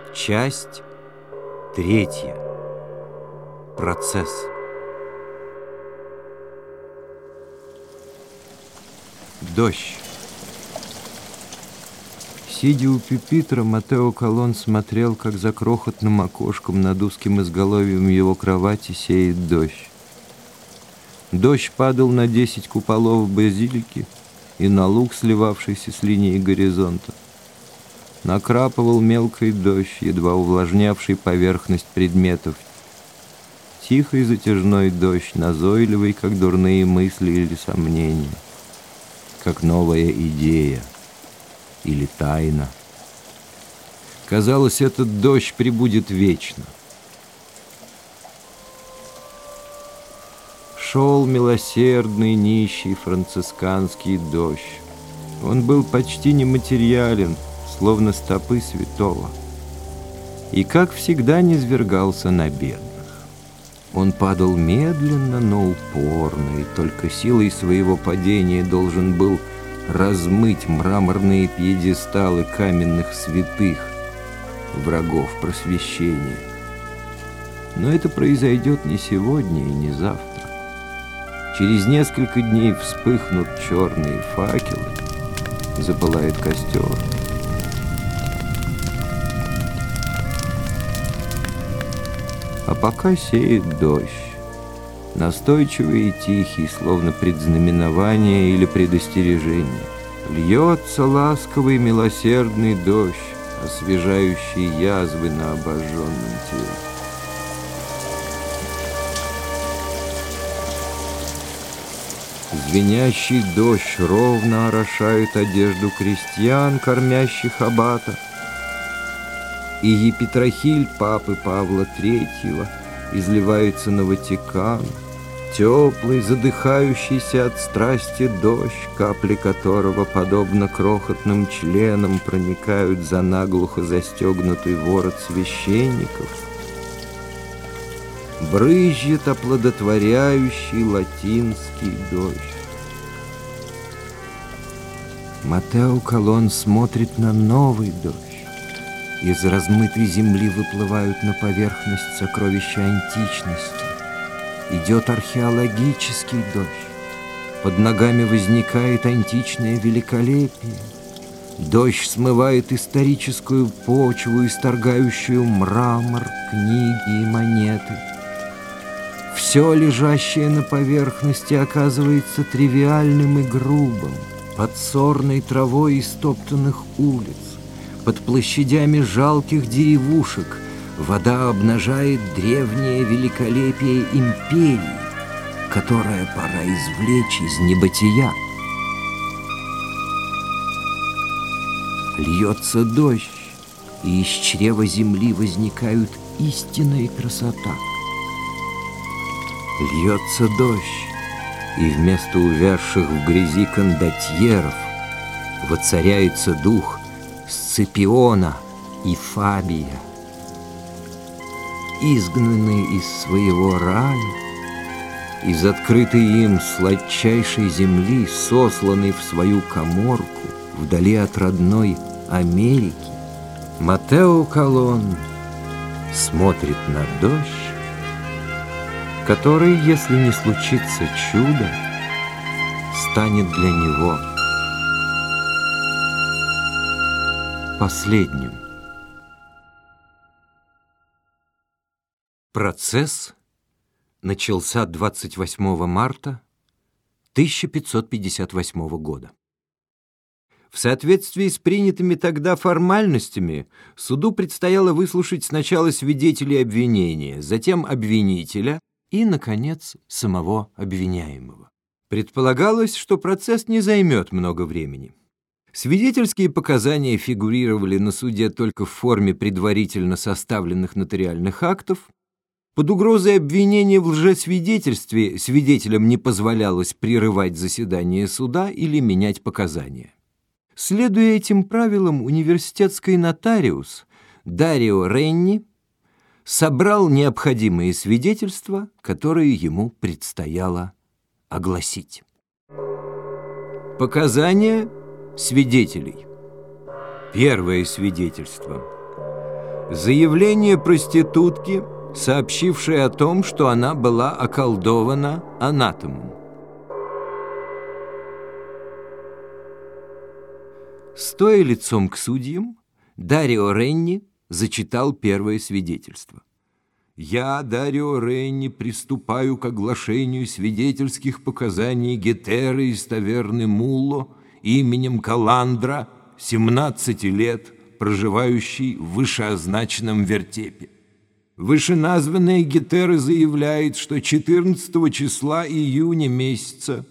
Часть третья. Процесс. Дождь. Сидя у пюпитра, Матео Колон смотрел, как за крохотным окошком над узким изголовьем его кровати сеет дождь. Дождь падал на 10 куполов базилики и на луг, сливавшийся с линией горизонта. Накрапывал мелкий дождь, едва увлажнявший поверхность предметов. Тихий затяжной дождь, назойливый, как дурные мысли или сомнения, как новая идея или тайна. Казалось, этот дождь пребудет вечно. Шел милосердный, нищий францисканский дождь. Он был почти нематериален, словно стопы святого, и, как всегда, низвергался на бедных. Он падал медленно, но упорно, и только силой своего падения должен был размыть мраморные пьедесталы каменных святых, врагов просвещения. Но это произойдет не сегодня и не завтра. Через несколько дней вспыхнут черные факелы, запылает костер. А пока сеет дождь, настойчивый и тихий, словно предзнаменование или предостережение. Льется ласковый милосердный дождь, освежающий язвы на обожженном теле. Звенящий дождь ровно орошает одежду крестьян, кормящих аббата. И епитрахиль папы Павла III изливается на Ватикан, теплый, задыхающийся от страсти дождь, капли которого, подобно крохотным членам, проникают за наглухо застегнутый ворот священников. Брызжет оплодотворяющий латинский дождь. Матео Колон смотрит на новый дождь. Из размытой земли выплывают на поверхность сокровища античности. Идет археологический дождь. Под ногами возникает античное великолепие. Дождь смывает историческую почву, исторгающую мрамор, книги и монеты. Все, лежащее на поверхности, оказывается тривиальным и грубым, под сорной травой истоптанных улиц. Под площадями жалких деревушек вода обнажает древнее великолепие империи, которое пора извлечь из небытия. Льется дождь, и из чрева земли возникают истина и красота. Льется дождь, и вместо увязших в грязи кондотьеров воцаряется дух Сципиона и Фабия, изгнанные из своего рая, из открытой им сладчайшей земли, сосланной в свою каморку вдали от родной Америки, Матео Колон смотрит на дождь, который, если не случится чудо, станет для него последним. Процесс начался 28 марта 1558 года. В соответствии с принятыми тогда формальностями суду предстояло выслушать сначала свидетелей обвинения, затем обвинителя и, наконец, самого обвиняемого. Предполагалось, что процесс не займет много времени. Свидетельские показания фигурировали на суде только в форме предварительно составленных нотариальных актов. Под угрозой обвинения в лжесвидетельстве свидетелям не позволялось прерывать заседание суда или менять показания. Следуя этим правилам, университетский нотариус Дарио Ренни собрал необходимые свидетельства, которые ему предстояло огласить. Показания свидетелей. Первое свидетельство. Заявление проститутки, сообщившей о том, что она была околдована анатомом. Стоя лицом к судьям, Дарио Ренни зачитал первое свидетельство. «Я, Дарио Ренни, приступаю к оглашению свидетельских показаний Гетеры из таверны Мулло именем Каландра, 17 лет, проживающий в вышеозначенном вертепе. Вышеназванная Гетера заявляет, что 14 числа июня месяца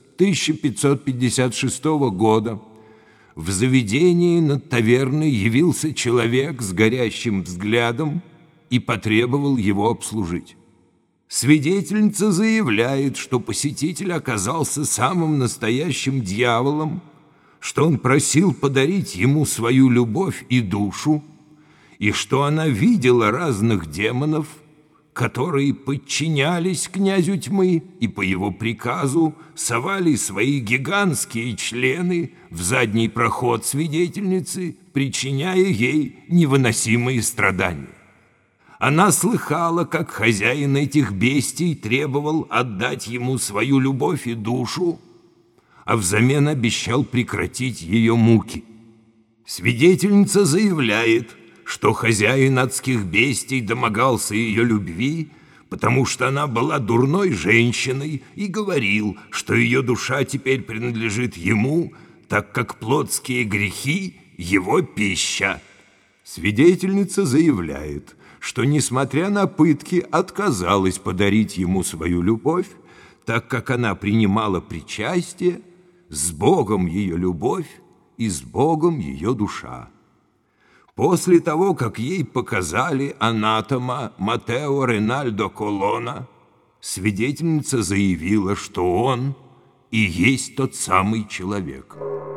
1556 года в заведении над таверной явился человек с горящим взглядом и потребовал его обслужить. Свидетельница заявляет, что посетитель оказался самым настоящим дьяволом, что он просил подарить ему свою любовь и душу, и что она видела разных демонов, которые подчинялись князю тьмы и по его приказу совали свои гигантские члены в задний проход свидетельницы, причиняя ей невыносимые страдания. Она слыхала, как хозяин этих бестий требовал отдать ему свою любовь и душу, а взамен обещал прекратить ее муки. Свидетельница заявляет, что хозяин адских бестий домогался ее любви, потому что она была дурной женщиной, и говорил, что ее душа теперь принадлежит ему, так как плотские грехи – его пища. Свидетельница заявляет, что, несмотря на пытки, отказалась подарить ему свою любовь, так как она принимала причастие, с Богом ее любовь и с Богом ее душа. После того, как ей показали анатома Матео Ринальдо Колона, свидетельница заявила, что он и есть тот самый человек.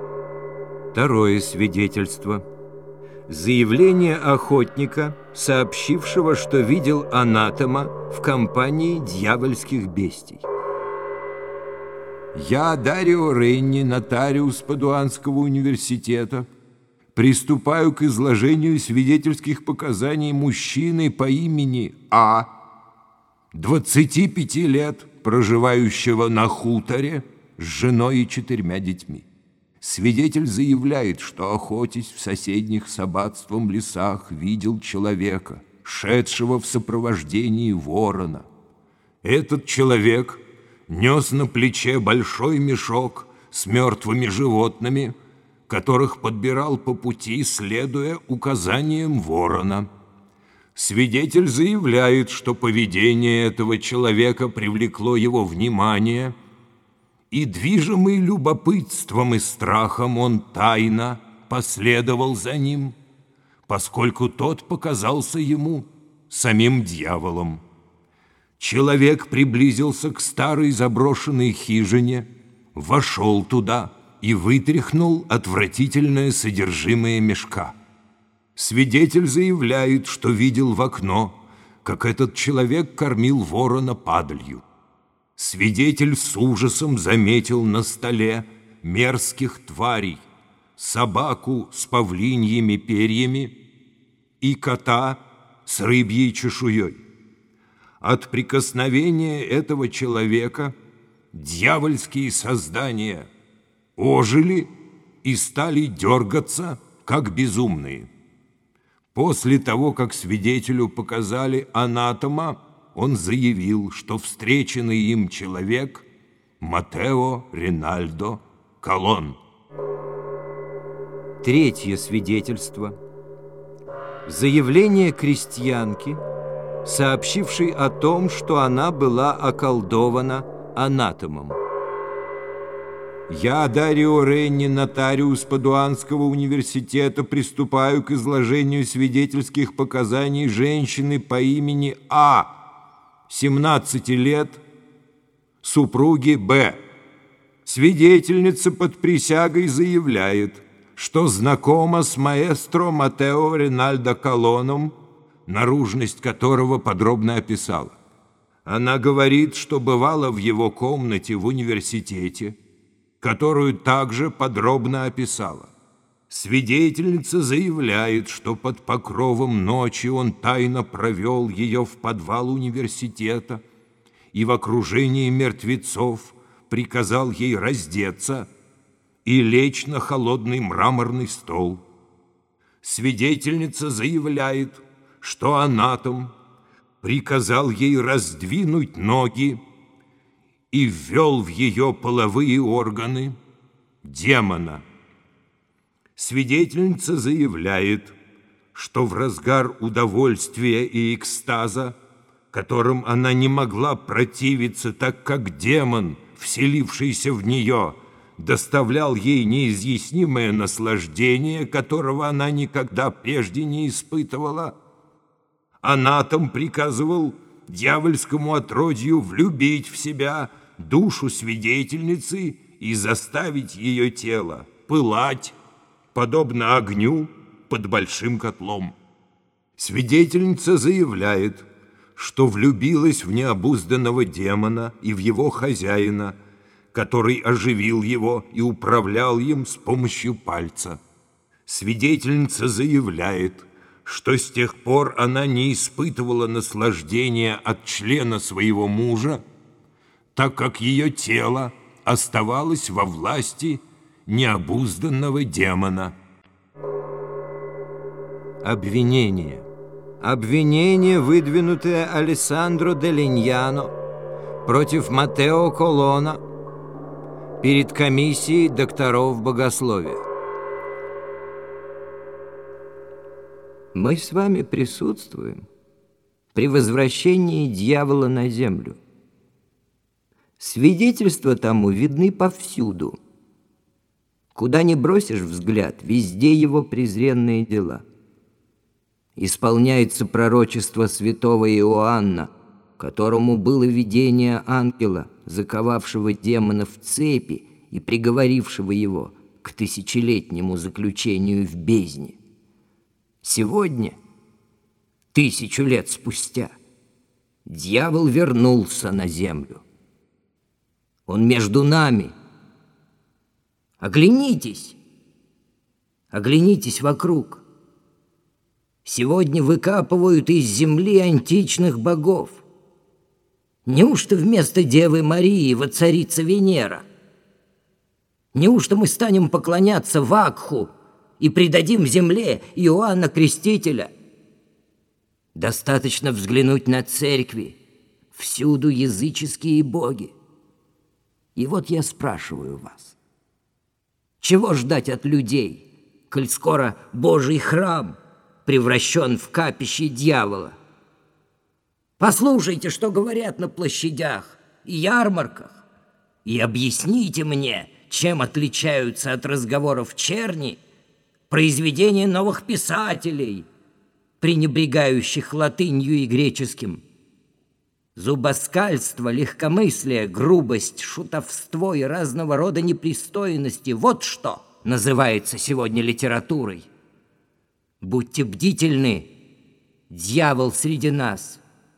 Второе свидетельство. Заявление охотника, сообщившего, что видел анатома в компании дьявольских бестий. Я, Дарио Ренни, нотариус Падуанского университета, приступаю к изложению свидетельских показаний мужчины по имени А, 25 лет, проживающего на хуторе с женой и 4 детьми. Свидетель заявляет, что, охотясь в соседних с аббатством лесах, видел человека, шедшего в сопровождении ворона. Этот человек нес на плече большой мешок с мертвыми животными, которых подбирал по пути, следуя указаниям ворона. Свидетель заявляет, что поведение этого человека привлекло его внимание, и, движимый любопытством и страхом, он тайно последовал за ним, поскольку тот показался ему самим дьяволом. Человек приблизился к старой заброшенной хижине, вошел туда и вытряхнул отвратительное содержимое мешка. Свидетель заявляет, что видел в окно, как этот человек кормил ворона падалью. Свидетель с ужасом заметил на столе мерзких тварей, собаку с павлиньими перьями и кота с рыбьей чешуей. От прикосновения этого человека дьявольские создания ожили и стали дергаться, как безумные. После того, как свидетелю показали анатома, он заявил, что встреченный им человек – Матео Ринальдо Колон. Третье свидетельство. Заявление крестьянки, сообщившей о том, что она была околдована анатомом. Я, Дарио Ренни, нотариус Падуанского университета, приступаю к изложению свидетельских показаний женщины по имени А, 17 лет, супруги Б. Свидетельница под присягой заявляет, что знакома с маэстро Матео Ринальдо Колоном, наружность которого подробно описала. Она говорит, что бывала в его комнате в университете, которую также подробно описала. Свидетельница заявляет, что под покровом ночи он тайно провел ее в подвал университета и в окружении мертвецов приказал ей раздеться и лечь на холодный мраморный стол. Свидетельница заявляет, что анатом приказал ей раздвинуть ноги и ввел в ее половые органы демона. Свидетельница заявляет, что в разгар удовольствия и экстаза, которым она не могла противиться, так как демон, вселившийся в нее, доставлял ей неизъяснимое наслаждение, которого она никогда прежде не испытывала, анатом приказывал дьявольскому отродью влюбить в себя душу свидетельницы и заставить ее тело пылать, подобно огню под большим котлом. Свидетельница заявляет, что влюбилась в необузданного демона и в его хозяина, который оживил его и управлял им с помощью пальца. Свидетельница заявляет, что с тех пор она не испытывала наслаждения от члена своего мужа, так как ее тело оставалось во власти необузданного демона. Обвинение. Обвинение, выдвинутое Алессандро де Линьяно против Матео Колона перед комиссией докторов богословия. Мы с вами присутствуем при возвращении дьявола на землю. Свидетельства тому видны повсюду. Куда ни бросишь взгляд, везде его презренные дела. Исполняется пророчество святого Иоанна, которому было видение ангела, заковавшего демона в цепи и приговорившего его к тысячелетнему заключению в бездне. Сегодня, 1000 лет спустя, дьявол вернулся на землю. Он между нами. Оглянитесь, оглянитесь вокруг. Сегодня выкапывают из земли античных богов. Неужто вместо Девы Марии воцарится Венера? Неужто мы станем поклоняться Вакху и предадим земле Иоанна Крестителя? Достаточно взглянуть на церкви, всюду языческие боги. И вот я спрашиваю вас, чего ждать от людей, коль скоро Божий храм превращен в капище дьявола? Послушайте, что говорят на площадях и ярмарках, и объясните мне, чем отличаются от разговоров черни произведения новых писателей, пренебрегающих латынью и греческим. Зубоскальство, легкомыслие, грубость, шутовство и разного рода непристойности — вот что называется сегодня литературой. Будьте бдительны, дьявол среди нас.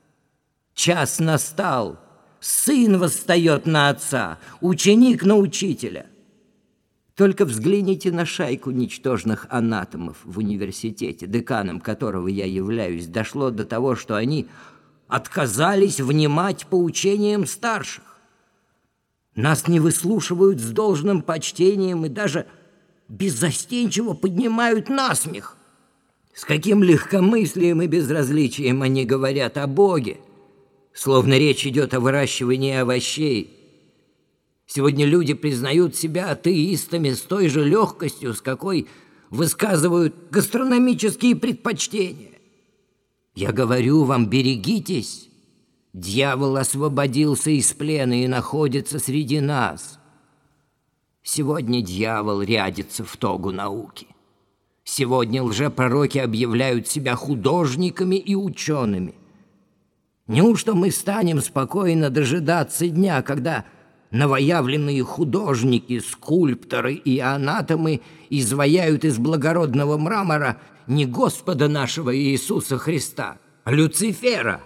Час настал, сын восстает на отца, ученик на учителя. Только взгляните на шайку ничтожных анатомов в университете, деканом которого я являюсь. Дошло до того, что они отказались внимать поучениям старших. Нас не выслушивают с должным почтением и даже беззастенчиво поднимают насмех. С каким легкомыслием и безразличием они говорят о Боге, словно речь идет о выращивании овощей. Сегодня люди признают себя атеистами с той же легкостью, с какой высказывают гастрономические предпочтения. Я говорю вам, берегитесь. Дьявол освободился из плена и находится среди нас. Сегодня дьявол рядится в тогу науки. Сегодня лжепророки объявляют себя художниками и учеными. Неужто мы станем спокойно дожидаться дня, когда новоявленные художники, скульпторы и анатомы изваяют из благородного мрамора не Господа нашего Иисуса Христа, а Люцифера?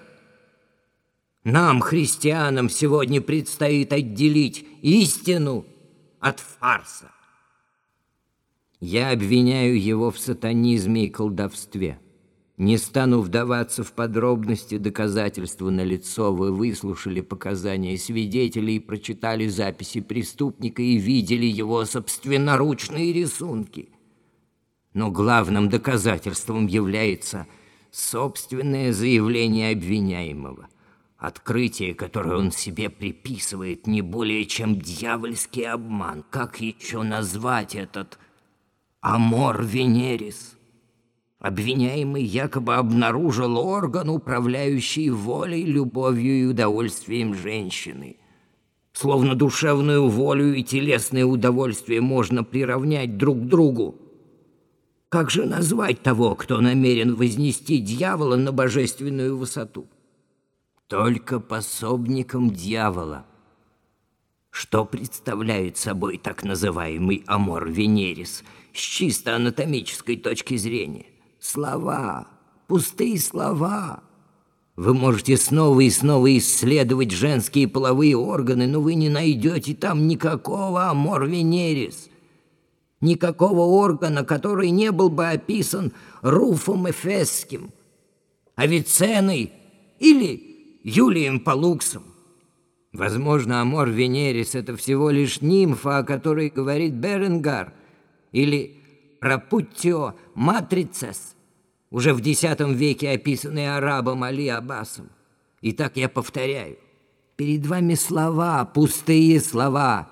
Нам, христианам, сегодня предстоит отделить истину от фарса. Я обвиняю его в сатанизме и колдовстве. Не стану вдаваться в подробности, доказательства налицо. Вы выслушали показания свидетелей и прочитали записи преступника и видели его собственноручные рисунки. Но главным доказательством является собственное заявление обвиняемого. Открытие, которое он себе приписывает, не более чем дьявольский обман. Как еще назвать этот амор венерис? Обвиняемый якобы обнаружил орган, управляющий волей, любовью и удовольствием женщины. Словно душевную волю и телесное удовольствие можно приравнять друг к другу. Как же назвать того, кто намерен вознести дьявола на божественную высоту? Только пособником дьявола. Что представляет собой так называемый амор венерис с чисто анатомической точки зрения? Слова, пустые слова. Вы можете снова и снова исследовать женские половые органы, но вы не найдете там никакого амор венерис, никакого органа, который не был бы описан Руфом Эфесским, Авиценной или Юлием Полуксом. Возможно, амор венерис — это всего лишь нимфа, о которой говорит Беренгар, или Пропутио Матрицес, уже в X веке описанный арабом Али Аббасом. Итак, я повторяю, перед вами слова, пустые слова.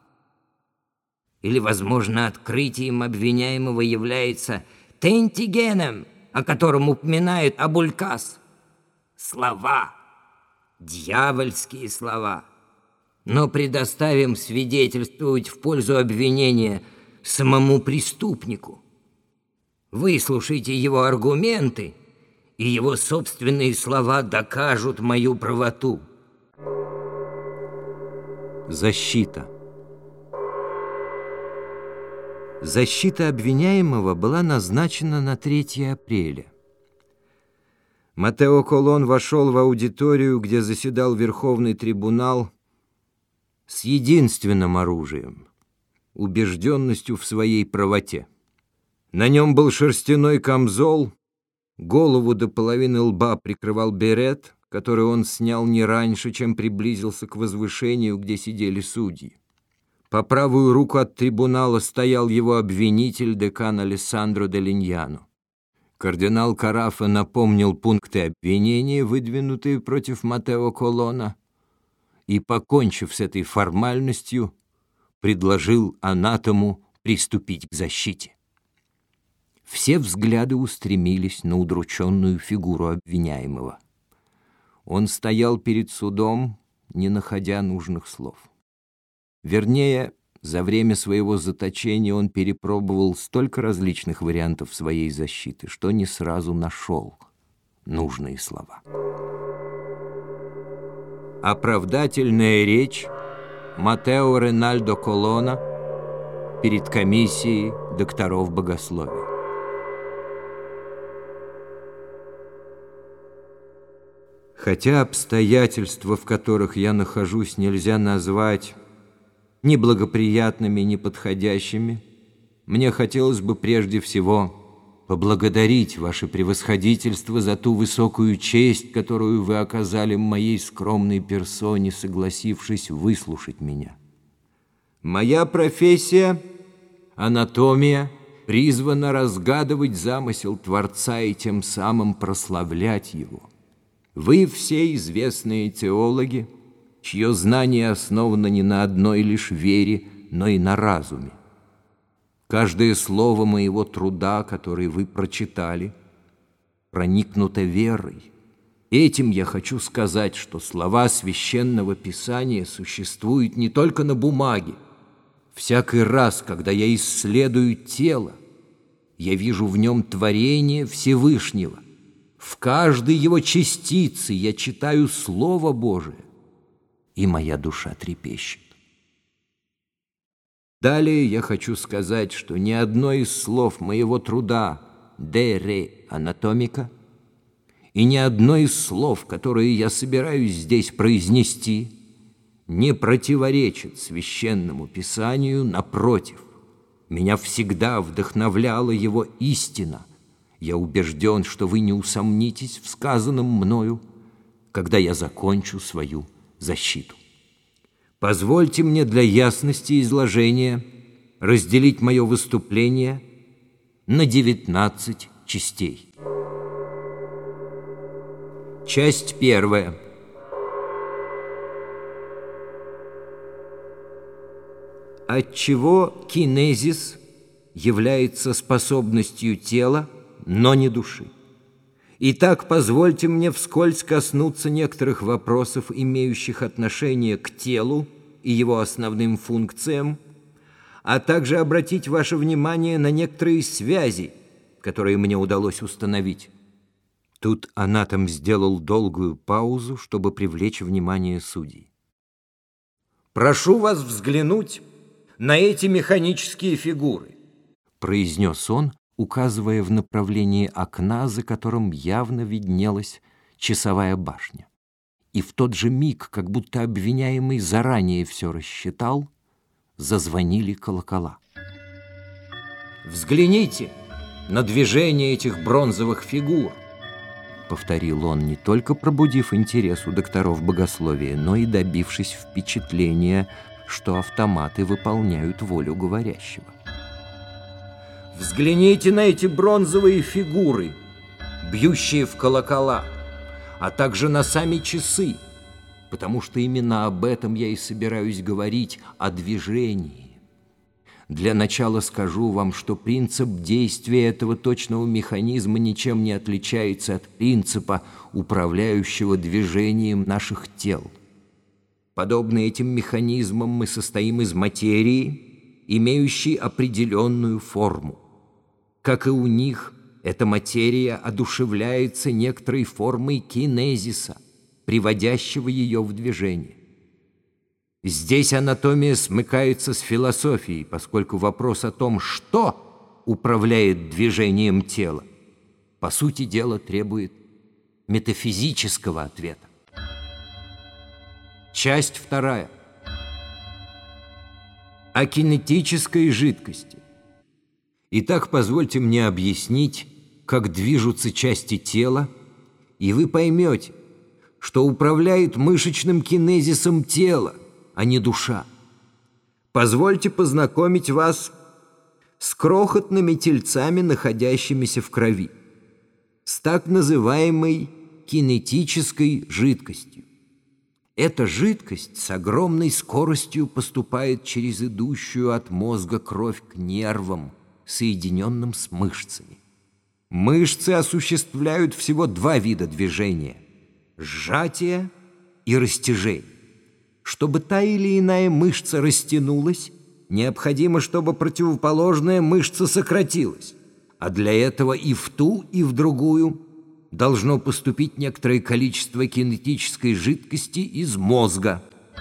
Или, возможно, открытием обвиняемого является тентигеном, о котором упоминает Абулькас. Слова, дьявольские слова. Но предоставим свидетельствовать в пользу обвинения самому преступнику. Выслушайте его аргументы, и его собственные слова докажут мою правоту. Защита. Защита обвиняемого была назначена на 3 апреля. Матео Колон вошел в аудиторию, где заседал Верховный трибунал, с единственным оружием — убежденностью в своей правоте. На нем был шерстяной камзол, голову до половины лба прикрывал берет, который он снял не раньше, чем приблизился к возвышению, где сидели судьи. По правую руку от трибунала стоял его обвинитель, декан Алессандро де Линьяно. Кардинал Карафа напомнил пункты обвинения, выдвинутые против Матео Колона, и, покончив с этой формальностью, предложил анатому приступить к защите. Все взгляды устремились на удрученную фигуру обвиняемого. Он стоял перед судом, не находя нужных слов. Вернее, за время своего заточения он перепробовал столько различных вариантов своей защиты, что не сразу нашел нужные слова. Оправдательная речь Матео Ринальдо Колона перед комиссией докторов богословия. Хотя обстоятельства, в которых я нахожусь, нельзя назвать ни благоприятными, ни подходящими, мне хотелось бы прежде всего поблагодарить ваше превосходительство за ту высокую честь, которую вы оказали моей скромной персоне, согласившись выслушать меня. Моя профессия, анатомия, призвана разгадывать замысел Творца и тем самым прославлять Его. Вы все известные теологи, чье знание основано не на одной лишь вере, но и на разуме. Каждое слово моего труда, который вы прочитали, проникнуто верой. Этим я хочу сказать, что слова Священного Писания существуют не только на бумаге. Всякий раз, когда я исследую тело, я вижу в нем творение Всевышнего. В каждой его частице я читаю Слово Божие, и моя душа трепещет. Далее я хочу сказать, что ни одно из слов моего труда «De Re Anatomica» и ни одно из слов, которые я собираюсь здесь произнести, не противоречит Священному Писанию, напротив, Меня всегда вдохновляла его истина. Я убежден, что вы не усомнитесь в сказанном мною, когда я закончу свою защиту. Позвольте мне для ясности изложения разделить мое выступление на 19 частей. Часть первая. Отчего кинезис является способностью тела, но не души. Итак, позвольте мне вскользь коснуться некоторых вопросов, имеющих отношение к телу и его основным функциям, а также обратить ваше внимание на некоторые связи, которые мне удалось установить. Тут анатом сделал долгую паузу, чтобы привлечь внимание судей. «Прошу вас взглянуть на эти механические фигуры», произнес он, указывая в направлении окна, за которым явно виднелась часовая башня. И в тот же миг, как будто обвиняемый заранее все рассчитал, зазвонили колокола. «Взгляните на движение этих бронзовых фигур», повторил он, не только пробудив интерес у докторов богословия, но и добившись впечатления, что автоматы выполняют волю говорящего. «Взгляните на эти бронзовые фигуры, бьющие в колокола, а также на сами часы, потому что именно об этом я и собираюсь говорить, о движении. Для начала скажу вам, что принцип действия этого точного механизма ничем не отличается от принципа, управляющего движением наших тел. Подобно этим механизмам мы состоим из материи, имеющей определенную форму. Как и у них, эта материя одушевляется некоторой формой кинезиса, приводящего ее в движение. Здесь анатомия смыкается с философией, поскольку вопрос о том, что управляет движением тела, по сути дела требует метафизического ответа. Часть вторая. О кинетической жидкости. Итак, позвольте мне объяснить, как движутся части тела, и вы поймете, что управляет мышечным кинезисом тело, а не душа. Позвольте познакомить вас с крохотными тельцами, находящимися в крови, с так называемой кинетической жидкостью. Эта жидкость с огромной скоростью поступает через идущую от мозга кровь к нервам, соединенным с мышцами. Мышцы осуществляют всего два вида движения – сжатие и растяжение. Чтобы та или иная мышца растянулась, необходимо, чтобы противоположная мышца сократилась, а для этого и в ту, и в другую должно поступить некоторое количество кинетической жидкости из мозга.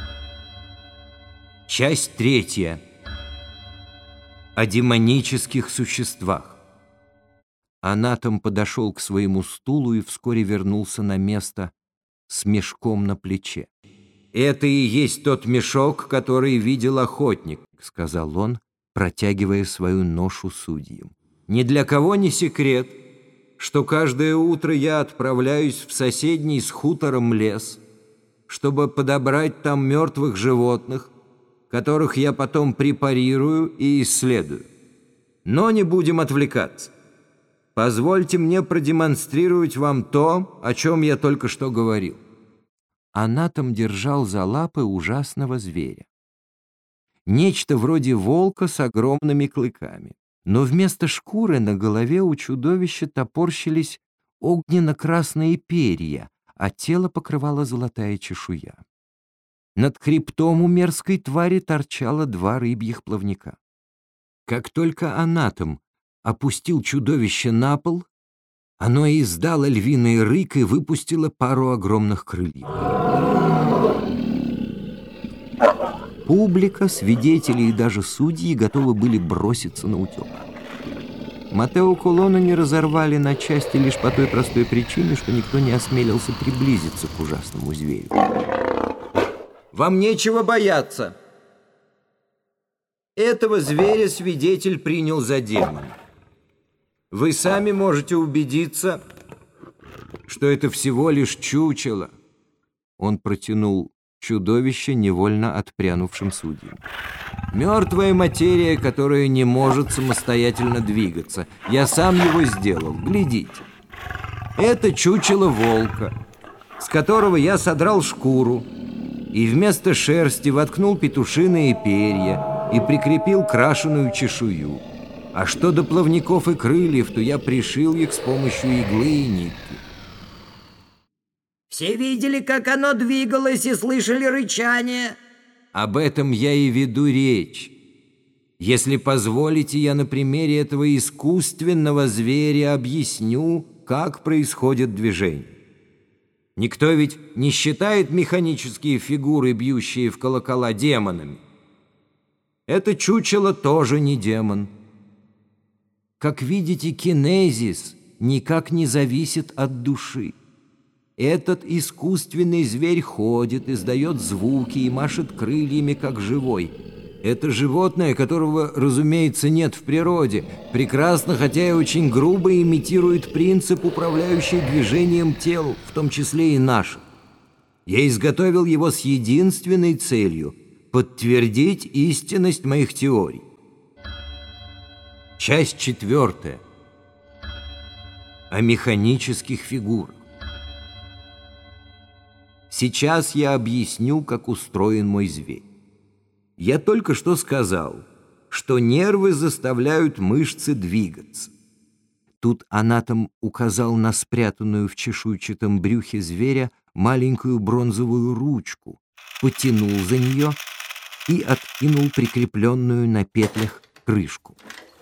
Часть третья. О демонических существах. Анатом подошел к своему стулу и вскоре вернулся на место с мешком на плече. «Это и есть тот мешок, который видел охотник», — сказал он, протягивая свою ношу судьям. «Ни для кого не секрет, что каждое утро я отправляюсь в соседний с хутором лес, чтобы подобрать там мертвых животных, которых я потом препарирую и исследую. Но не будем отвлекаться. Позвольте мне продемонстрировать вам то, о чем я только что говорил». Анатом держал за лапы ужасного зверя. Нечто вроде волка с огромными клыками. Но вместо шкуры на голове у чудовища топорщились огненно-красные перья, а тело покрывала золотая чешуя. Над хребтом у мерзкой твари торчало два рыбьих плавника. Как только анатом опустил чудовище на пол, оно издало львиный рык и выпустило пару огромных крыльев. Публика, свидетели и даже судьи готовы были броситься на утек. Матео Колонна не разорвали на части лишь по той простой причине, что никто не осмелился приблизиться к ужасному зверю. «Вам нечего бояться», Этого зверя свидетель принял за демона. Вы сами можете убедиться, что это всего лишь чучело. Он протянул чудовище невольно отпрянувшим судьям. Мертвая материя, которая не может самостоятельно двигаться. Я сам его сделал. Глядите. Это чучело волка, с которого я содрал шкуру и вместо шерсти воткнул петушиные перья и прикрепил крашеную чешую. А что до плавников и крыльев, то я пришил их с помощью иглы и нитки. Все видели, как оно двигалось, и слышали рычание. Об этом я и веду речь. Если позволите, я на примере этого искусственного зверя объясню, как происходит движение. Никто ведь не считает механические фигуры, бьющие в колокола, демонами. Это чучело тоже не демон. Как видите, кинезис никак не зависит от души. Этот искусственный зверь ходит, издает звуки и машет крыльями, как живой. Это животное, которого, разумеется, нет в природе, прекрасно, хотя и очень грубо имитирует принцип, управляющий движением тел, в том числе и наших. Я изготовил его с единственной целью – подтвердить истинность моих теорий. Часть 4. О механических фигурах. Сейчас я объясню, как устроен мой зверь. Я только что сказал, что нервы заставляют мышцы двигаться. Тут анатом указал на спрятанную в чешуйчатом брюхе зверя маленькую бронзовую ручку, потянул за нее и откинул прикрепленную на петлях крышку.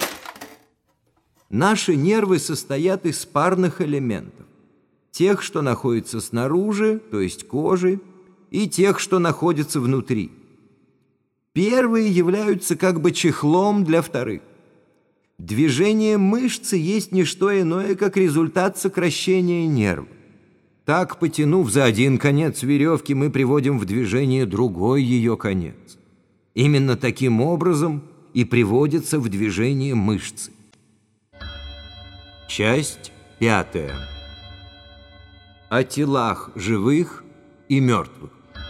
Наши нервы состоят из парных элементов. Тех, что находятся снаружи, то есть кожи, и тех, что находятся внутри. Первые являются как бы чехлом для вторых. Движение мышцы есть не что иное, как результат сокращения нерва. Так, потянув за один конец веревки, мы приводим в движение другой ее конец. Именно таким образом и приводятся в движение мышцы. Часть 5. О телах живых и мертвых.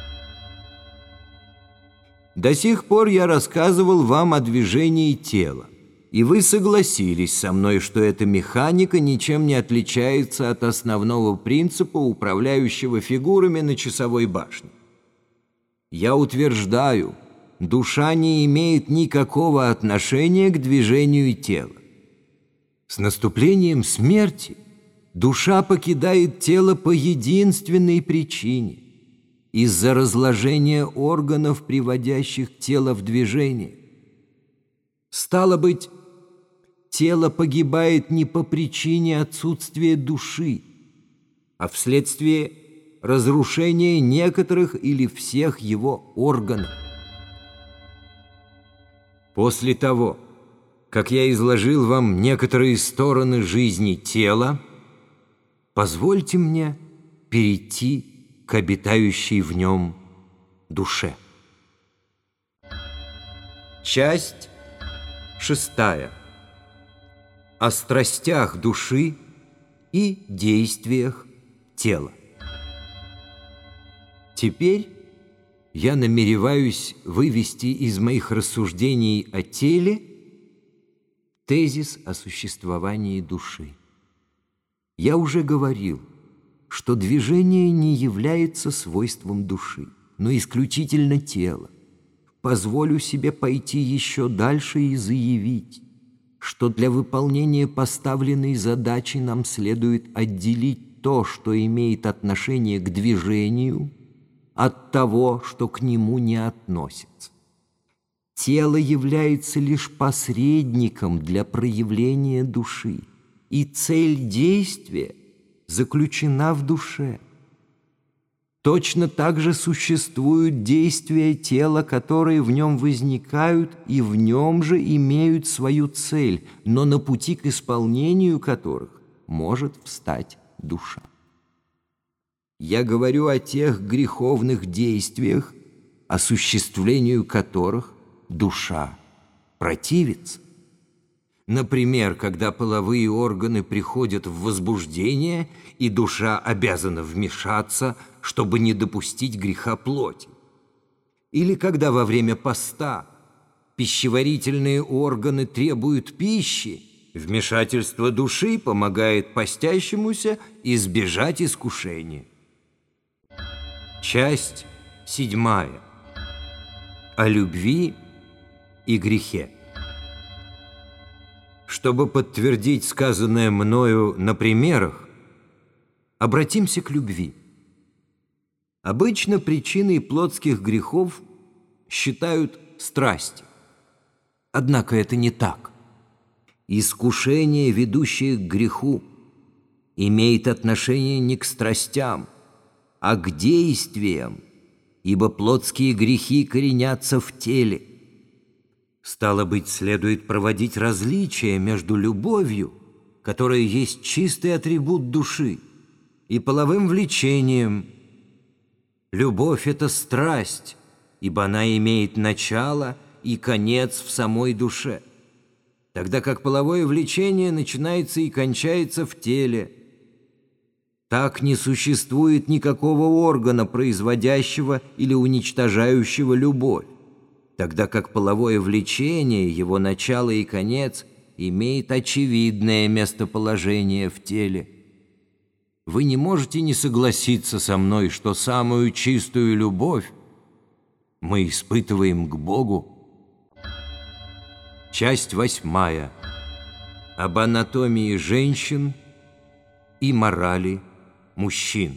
До сих пор я рассказывал вам о движении тела, и вы согласились со мной, что эта механика ничем не отличается от основного принципа, управляющего фигурами на часовой башне. Я утверждаю, душа не имеет никакого отношения к движению тела. С наступлением смерти душа покидает тело по единственной причине – из-за разложения органов, приводящих тело в движение. Стало быть, тело погибает не по причине отсутствия души, а вследствие разрушения некоторых или всех его органов. После того, как я изложил вам некоторые стороны жизни тела, позвольте мне перейти к обитающей в нем душе. Часть 6. О страстях души и действиях тела. Теперь я намереваюсь вывести из моих рассуждений о теле тезис о существовании души. Я уже говорил, что движение не является свойством души, но исключительно тела. Позволю себе пойти еще дальше и заявить, что для выполнения поставленной задачи нам следует отделить то, что имеет отношение к движению, от того, что к нему не относится. Тело является лишь посредником для проявления души, и цель действия заключена в душе. Точно так же существуют действия тела, которые в нем возникают и в нем же имеют свою цель, но на пути к исполнению которых может встать душа. Я говорю о тех греховных действиях, осуществлению которых душа противиться. Например, когда половые органы приходят в возбуждение, и душа обязана вмешаться, чтобы не допустить греха плоти. Или когда во время поста пищеварительные органы требуют пищи, вмешательство души помогает постящемуся избежать искушения. Часть 7. О любви и грехе. Чтобы подтвердить сказанное мною на примерах, обратимся к любви. Обычно причиной плотских грехов считают страсти. Однако это не так. Искушение, ведущее к греху, имеет отношение не к страстям, а к действиям, ибо плотские грехи коренятся в теле. Стало быть, следует проводить различие между любовью, которая есть чистый атрибут души, и половым влечением. Любовь — это страсть, ибо она имеет начало и конец в самой душе, тогда как половое влечение начинается и кончается в теле. Так не существует никакого органа, производящего или уничтожающего любовь, тогда как половое влечение, его начало и конец, имеет очевидное местоположение в теле. Вы не можете не согласиться со мной, что самую чистую любовь мы испытываем к Богу. Часть 8. Об анатомии женщин и морали мужчин.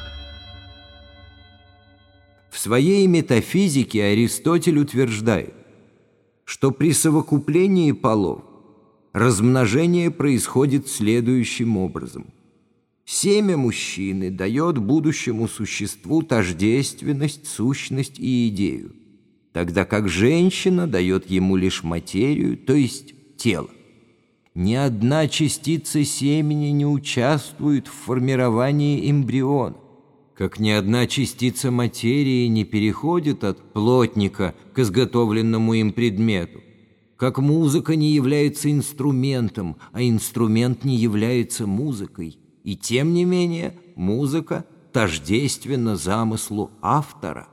В своей метафизике Аристотель утверждает, что при совокуплении полов размножение происходит следующим образом. Семя мужчины дает будущему существу тождественность, сущность и идею, тогда как женщина дает ему лишь материю, то есть тело. Ни одна частица семени не участвует в формировании эмбриона, как ни одна частица материи не переходит от плотника к изготовленному им предмету, как музыка не является инструментом, а инструмент не является музыкой, и тем не менее музыка тождественна замыслу автора.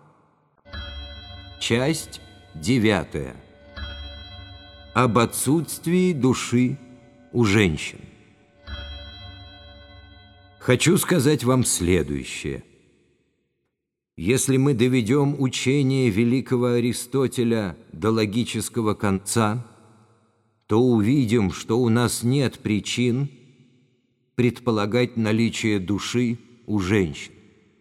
Часть 9. Об отсутствии души у женщин. Хочу сказать вам следующее. Если мы доведем учение великого Аристотеля до логического конца, то увидим, что у нас нет причин предполагать наличие души у женщин.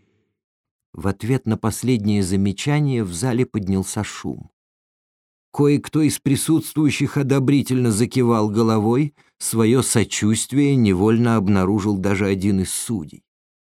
В ответ на последнее замечание в зале поднялся шум. Кое-кто из присутствующих одобрительно закивал головой, свое сочувствие невольно обнаружил даже один из судей.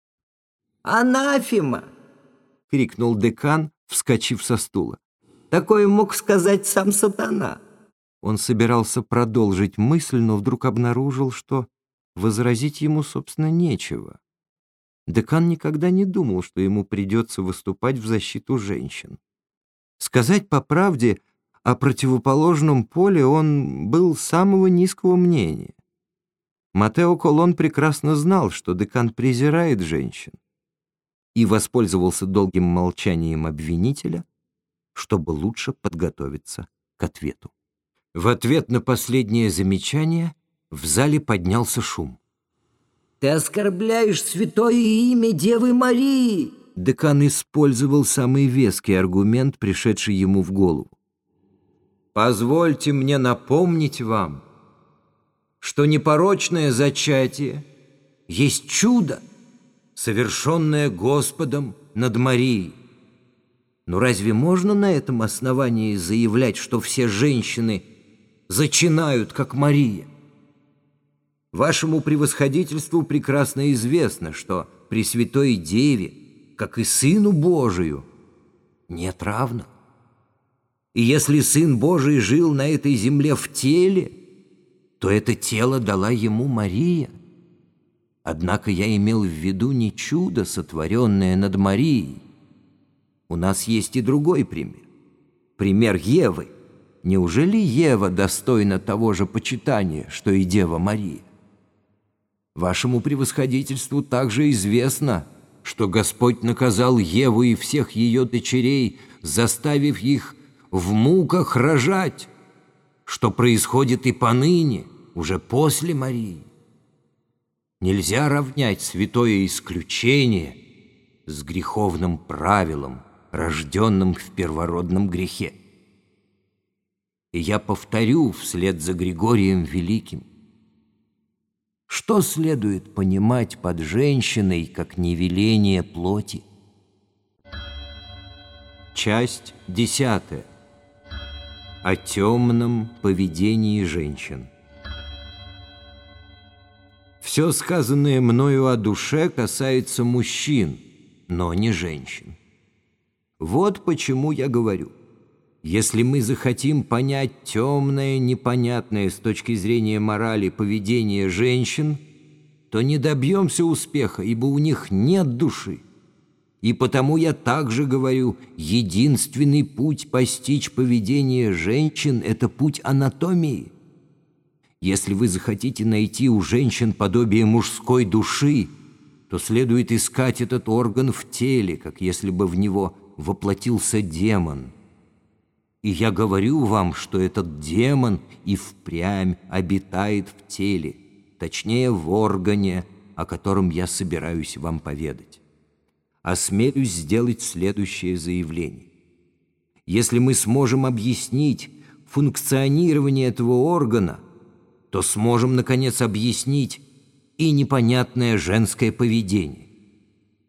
«Анафема!» — крикнул декан, вскочив со стула. «Такое мог сказать сам сатана!» Он собирался продолжить мысль, но вдруг обнаружил, что возразить ему, собственно, нечего. Декан никогда не думал, что ему придется выступать в защиту женщин. Сказать по правде, о противоположном поле он был самого низкого мнения. Матео Колон прекрасно знал, что декан презирает женщин, и воспользовался долгим молчанием обвинителя, чтобы лучше подготовиться к ответу. В ответ на последнее замечание в зале поднялся шум. «Ты оскорбляешь святое имя Девы Марии!» Декан использовал самый веский аргумент, пришедший ему в голову. «Позвольте мне напомнить вам, что непорочное зачатие есть чудо, совершенное Господом над Марией. Но разве можно на этом основании заявлять, что все женщины зачинают, как Мария? Вашему превосходительству прекрасно известно, что Пресвятой Деве, как и Сыну Божию, нет равных. И если Сын Божий жил на этой земле в теле, то это тело дала ему Мария. Однако я имел в виду не чудо, сотворенное над Марией. У нас есть и другой пример. Пример Евы. неужели Ева достойна того же почитания, что и Дева Мария? Вашему превосходительству также известно, что Господь наказал Еву и всех ее дочерей, заставив их в муках рожать, что происходит и поныне, уже после Марии. Нельзя равнять святое исключение с греховным правилом, рожденным в первородном грехе. И я повторю вслед за Григорием Великим: что следует понимать под женщиной, как невеление плоти? Часть 10. О темном поведении женщин. Все сказанное мною о душе касается мужчин, но не женщин. Вот почему я говорю: если мы захотим понять темное, непонятное с точки зрения морали поведение женщин, то не добьемся успеха, ибо у них нет души. И потому я также говорю, единственный путь постичь поведение женщин – это путь анатомии. Если вы захотите найти у женщин подобие мужской души, то следует искать этот орган в теле, как если бы в него воплотился демон. И я говорю вам, что этот демон и впрямь обитает в теле, точнее в органе, о котором я собираюсь вам поведать. Осмелюсь сделать следующее заявление. Если мы сможем объяснить функционирование этого органа, то сможем, наконец, объяснить и непонятное женское поведение.